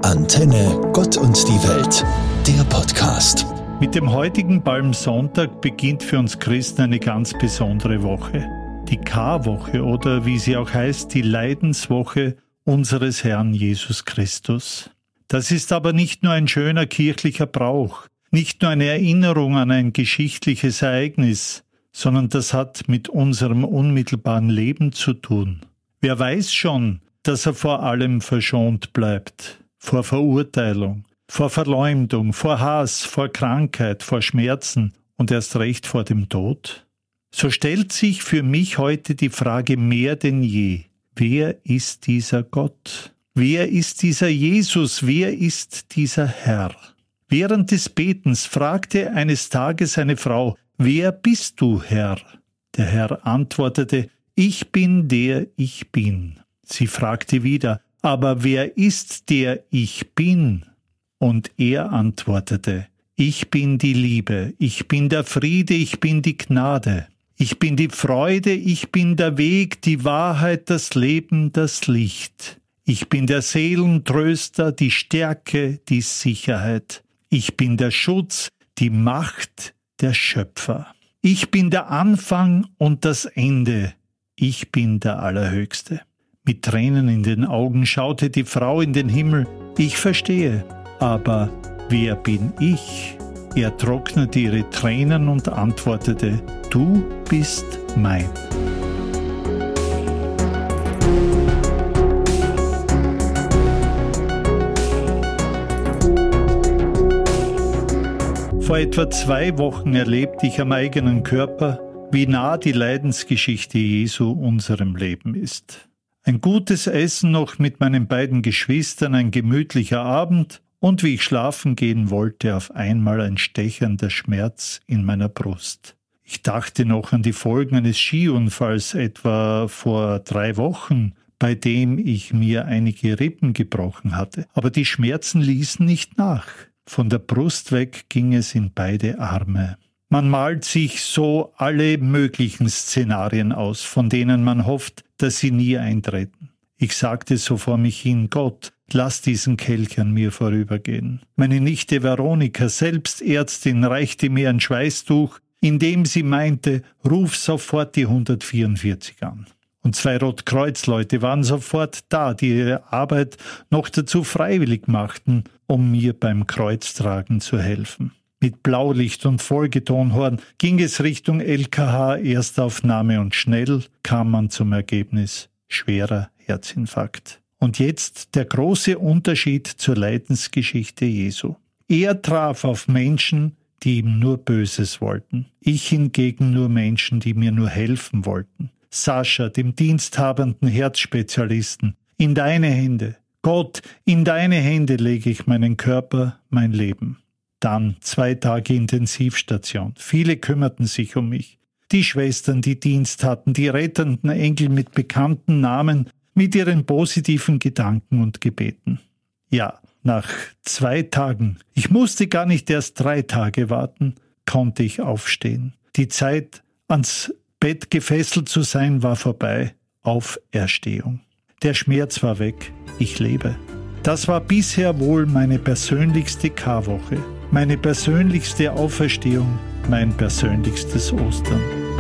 Antenne Gott und die Welt, der Podcast. Mit dem heutigen Palmsonntag beginnt für uns Christen eine ganz besondere Woche. Die Karwoche oder wie sie auch heißt, die Leidenswoche unseres Herrn Jesus Christus. Das ist aber nicht nur ein schöner kirchlicher Brauch, nicht nur eine Erinnerung an ein geschichtliches Ereignis, sondern das hat mit unserem unmittelbaren Leben zu tun. Wer weiß schon, dass er vor allem verschont bleibt, vor Verurteilung, vor Verleumdung, vor Hass, vor Krankheit, vor Schmerzen und erst recht vor dem Tod? So stellt sich für mich heute die Frage mehr denn je: Wer ist dieser Gott? Wer ist dieser Jesus? Wer ist dieser Herr? Während des Betens fragte eines Tages eine Frau: Wer bist du, Herr? Der Herr antwortete: Ich bin der ich bin. Sie fragte wieder: Aber wer ist der ich bin? Und er antwortete: Ich bin die Liebe, ich bin der Friede, ich bin die Gnade, ich bin die Freude, ich bin der Weg, die Wahrheit, das Leben, das Licht. Ich bin der Seelentröster, die Stärke, die Sicherheit. Ich bin der Schutz, die Macht, der Schöpfer. Ich bin der Anfang und das Ende. Ich bin der Allerhöchste. Mit Tränen in den Augen schaute die Frau in den Himmel. Ich verstehe, aber wer bin ich? Er trocknete ihre Tränen und antwortete: Du bist mein. Vor etwa 2 Wochen erlebte ich am eigenen Körper, wie nah die Leidensgeschichte Jesu unserem Leben ist. Ein gutes Essen noch mit meinen beiden Geschwistern, ein gemütlicher Abend, und wie ich schlafen gehen wollte, auf einmal ein stechender Schmerz in meiner Brust. Ich dachte noch an die Folgen eines Skiunfalls etwa vor 3 Wochen, bei dem ich mir einige Rippen gebrochen hatte. Aber die Schmerzen ließen nicht nach. Von der Brust weg ging es in beide Arme. Man malt sich so alle möglichen Szenarien aus, von denen man hofft, dass sie nie eintreten. Ich sagte so vor mich hin: Gott, lass diesen Kelch an mir vorübergehen. Meine Nichte Veronika, selbst Ärztin, reichte mir ein Schweißtuch, indem sie meinte: Ruf sofort die 144 an. Und 2 Rotkreuzleute waren sofort da, die ihre Arbeit noch dazu freiwillig machten, um mir beim Kreuztragen zu helfen. Mit Blaulicht und Folgetonhorn ging es Richtung LKH Erstaufnahme und schnell kam man zum Ergebnis: schwerer Herzinfarkt. Und jetzt der große Unterschied zur Leidensgeschichte Jesu. Er traf auf Menschen, die ihm nur Böses wollten. Ich hingegen nur Menschen, die mir nur helfen wollten. Sascha, dem diensthabenden Herzspezialisten: In deine Hände, Gott, in deine Hände lege ich meinen Körper, mein Leben. Dann 2 Tage Intensivstation. Viele kümmerten sich um mich. Die Schwestern, die Dienst hatten, die rettenden Engel mit bekannten Namen, mit ihren positiven Gedanken und Gebeten. Ja, nach 2 Tagen, ich musste gar nicht erst 3 Tage warten, konnte ich aufstehen. Die Zeit, ans Bett gefesselt zu sein, war vorbei. Auferstehung. Der Schmerz war weg. Ich lebe. Das war bisher wohl meine persönlichste Karwoche, meine persönlichste Auferstehung, mein persönlichstes Ostern.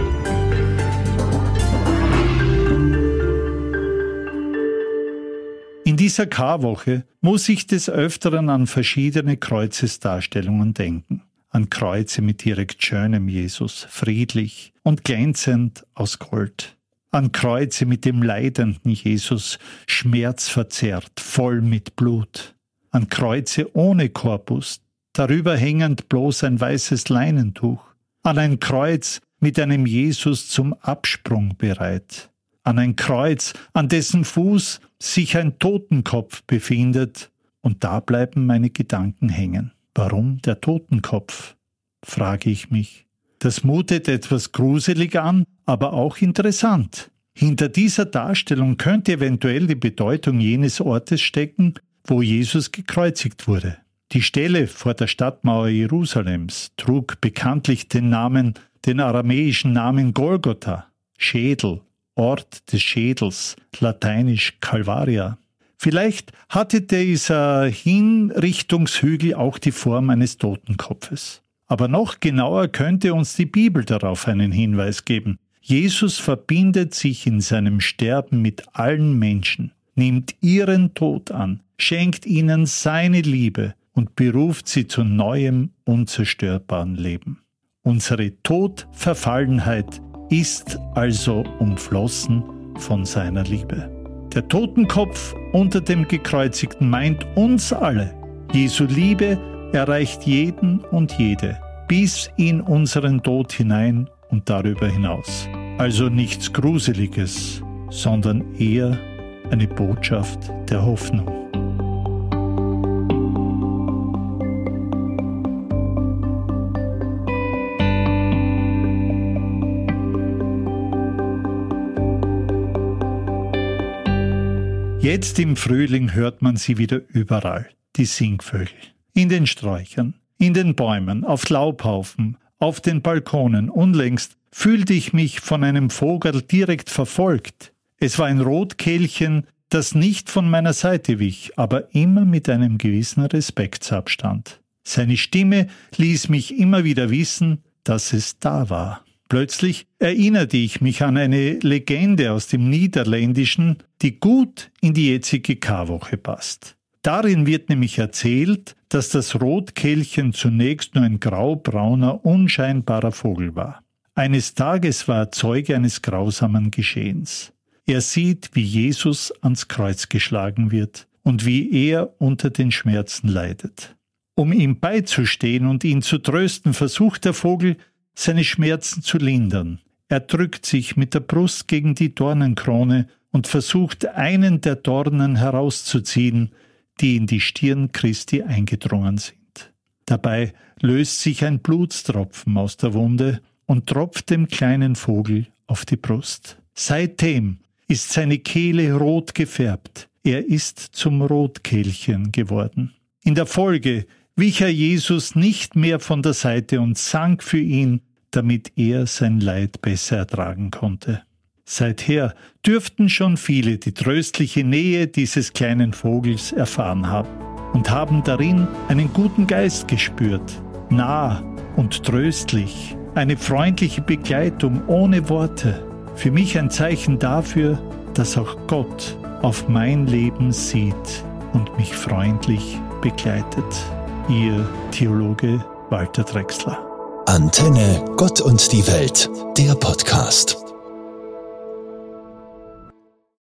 In dieser Karwoche muss ich des Öfteren an verschiedene Kreuzesdarstellungen denken. An Kreuze mit direkt schönem Jesus, friedlich und glänzend aus Gold. An Kreuze mit dem leidenden Jesus, schmerzverzerrt, voll mit Blut. An Kreuze ohne Korpus, darüber hängend bloß ein weißes Leinentuch. An ein Kreuz mit einem Jesus zum Absprung bereit. An ein Kreuz, an dessen Fuß sich ein Totenkopf befindet, und da bleiben meine Gedanken hängen. Warum der Totenkopf? Frage ich mich. Das mutet etwas gruselig an, aber auch interessant. Hinter dieser Darstellung könnte eventuell die Bedeutung jenes Ortes stecken, wo Jesus gekreuzigt wurde. Die Stelle vor der Stadtmauer Jerusalems trug bekanntlich den aramäischen Namen Golgotha, Schädel, Ort des Schädels, lateinisch Calvaria. Vielleicht hatte dieser Hinrichtungshügel auch die Form eines Totenkopfes. Aber noch genauer könnte uns die Bibel darauf einen Hinweis geben. Jesus verbindet sich in seinem Sterben mit allen Menschen, nimmt ihren Tod an, schenkt ihnen seine Liebe und beruft sie zu neuem, unzerstörbaren Leben. Unsere Todverfallenheit ist also umflossen von seiner Liebe. Der Totenkopf unter dem Gekreuzigten meint uns alle. Jesu Liebe erreicht jeden und jede, bis in unseren Tod hinein und darüber hinaus. Also nichts Gruseliges, sondern eher eine Botschaft der Hoffnung. Jetzt im Frühling hört man sie wieder überall, die Singvögel. In den Sträuchern, in den Bäumen, auf Laubhaufen, auf den Balkonen. Unlängst fühlte ich mich von einem Vogel direkt verfolgt. Es war ein Rotkehlchen, das nicht von meiner Seite wich, aber immer mit einem gewissen Respektsabstand. Seine Stimme ließ mich immer wieder wissen, dass es da war. Plötzlich erinnerte ich mich an eine Legende aus dem Niederländischen, die gut in die jetzige Karwoche passt. Darin wird nämlich erzählt, dass das Rotkehlchen zunächst nur ein graubrauner, unscheinbarer Vogel war. Eines Tages war er Zeuge eines grausamen Geschehens. Er sieht, wie Jesus ans Kreuz geschlagen wird und wie er unter den Schmerzen leidet. Um ihm beizustehen und ihn zu trösten, versucht der Vogel, seine Schmerzen zu lindern. Er drückt sich mit der Brust gegen die Dornenkrone und versucht, einen der Dornen herauszuziehen, die in die Stirn Christi eingedrungen sind. Dabei löst sich ein Blutstropfen aus der Wunde und tropft dem kleinen Vogel auf die Brust. Seitdem ist seine Kehle rot gefärbt. Er ist zum Rotkehlchen geworden. In der Folge wich er Jesus nicht mehr von der Seite und sank für ihn, damit er sein Leid besser ertragen konnte. Seither dürften schon viele die tröstliche Nähe dieses kleinen Vogels erfahren haben und haben darin einen guten Geist gespürt, nah und tröstlich, eine freundliche Begleitung ohne Worte. Für mich ein Zeichen dafür, dass auch Gott auf mein Leben sieht und mich freundlich begleitet. Ihr Theologe Walter Drechsler. Antenne Gott und die Welt, der Podcast.